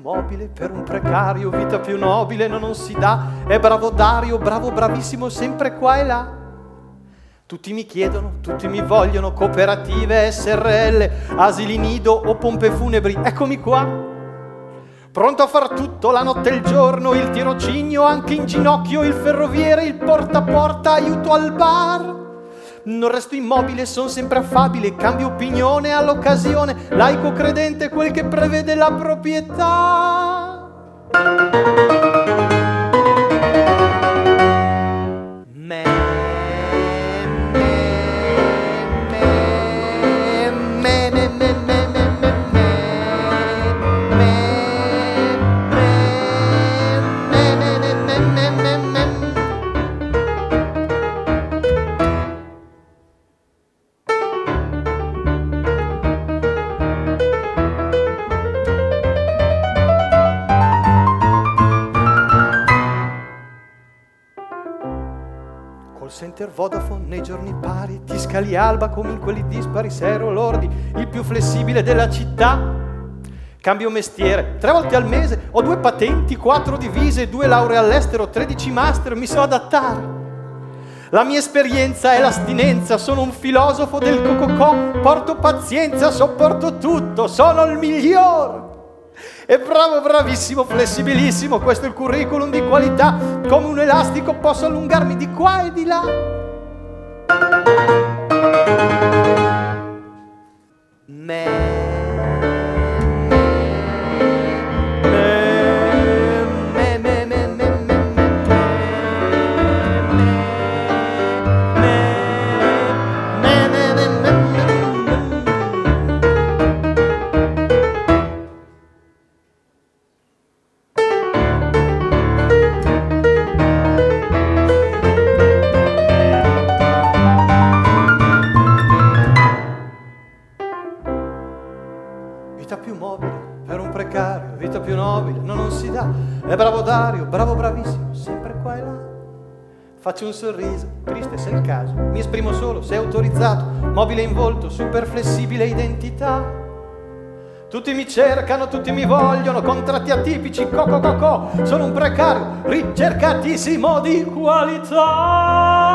mobile per un precario, vita più nobile non si dà. È bravo Dario, bravo, bravissimo, sempre qua e là. Tutti mi chiedono, tutti mi vogliono, cooperative, SRL, asili nido o pompe funebri, eccomi qua. Pronto a far tutto, la notte e il giorno, il tirocinio anche in ginocchio, il ferroviere, il porta a porta, aiuto al bar. Non resto immobile, son sempre affabile, cambio opinione all'occasione, laico credente, quel che prevede la proprietà. Center Vodafone nei giorni pari, ti scali alba come in quelli dispari, sei lordi, il più flessibile della città. Cambio mestiere 3 volte al mese, ho 2 patenti, 4 divise, 2 lauree all'estero, 13 master, mi so adattare. La mia esperienza è l'astinenza, sono un filosofo del cococò, porto pazienza, sopporto tutto, sono il miglior. E bravo, bravissimo, flessibilissimo, questo è il curriculum di qualità, come un elastico posso allungarmi di qua e di là. Vita più mobile per un precario, vita più nobile non si dà. È bravo Dario, bravo, bravissimo, sempre qua e là. Faccio un sorriso, triste se è il caso, mi esprimo solo se è autorizzato, mobile in volto, super flessibile identità. Tutti mi cercano, tutti mi vogliono, contratti atipici, co. Sono un precario ricercatissimo di qualità.